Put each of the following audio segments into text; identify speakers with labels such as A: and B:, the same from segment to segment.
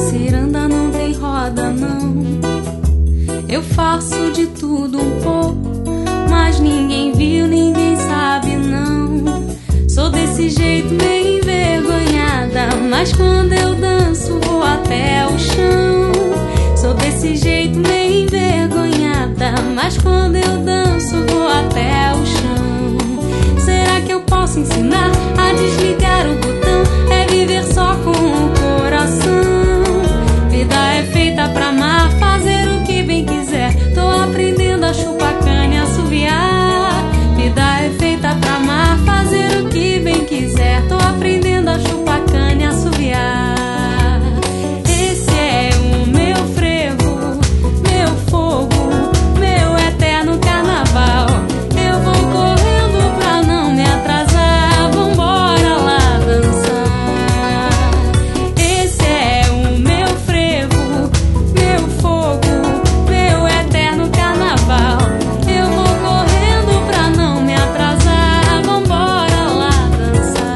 A: ciranda não tem roda, não. Eu faço de tudo um pouco, mas ninguém viu, ninguém sabe, não. Sou desse jeito meio envergonhada, mas quando eu danço vou até o chão. Sou desse jeito meio envergonhada, mas quando eu danço vou até o chão. Será que eu posso ensinar a desligar o botão? É viver só com o coração. Vida é feita pra amar, fazer o que bem quiser. Tô aprendendo a chupar cana e assoviar. Vida é feita pra amar, fazer o que bem quiser. Tô aprendendo a chupar cana e assoviar. Esse é o meu frevo, meu fogo, meu eterno carnaval. Eu vou correndo pra não me atrasar. Vambora lá dançar. Esse é o meu frevo, meu fogo, meu eterno carnaval. Eu vou correndo pra não me atrasar. Vambora lá dançar.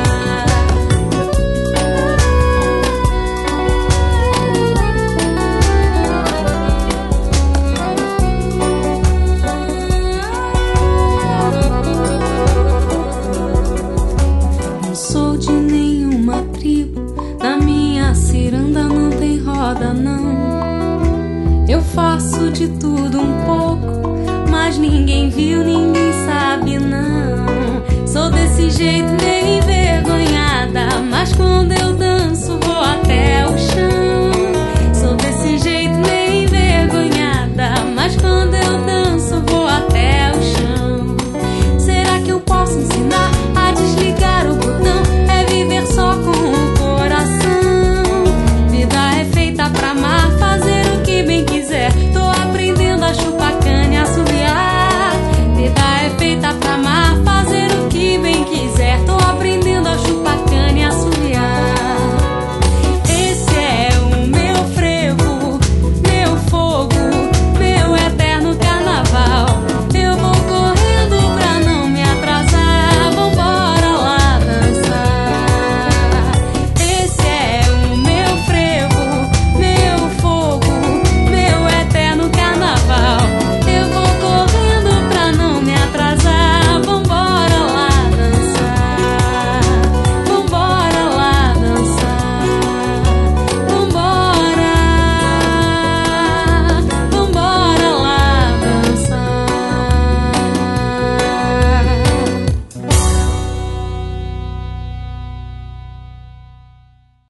A: Não sou de nenhuma tribo, na minha ciranda não tem roda, não. Eu faço de tudo um pouco, mas ninguém viu, ninguém sabe, não. Sou desse jeito meio envergonhada, mas quando eu danço